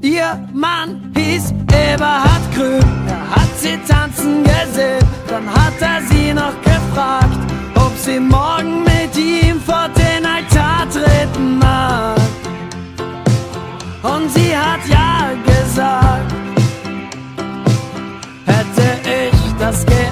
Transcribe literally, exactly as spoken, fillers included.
Ihr Mann hieß Eberhard Grün, er hat sie tanzen gesehen, dann hat er sie noch gefragt, ob sie morgen mit ihm vor den Altar treten mag. Und sie hat ja gesagt. Hätte ich das Geld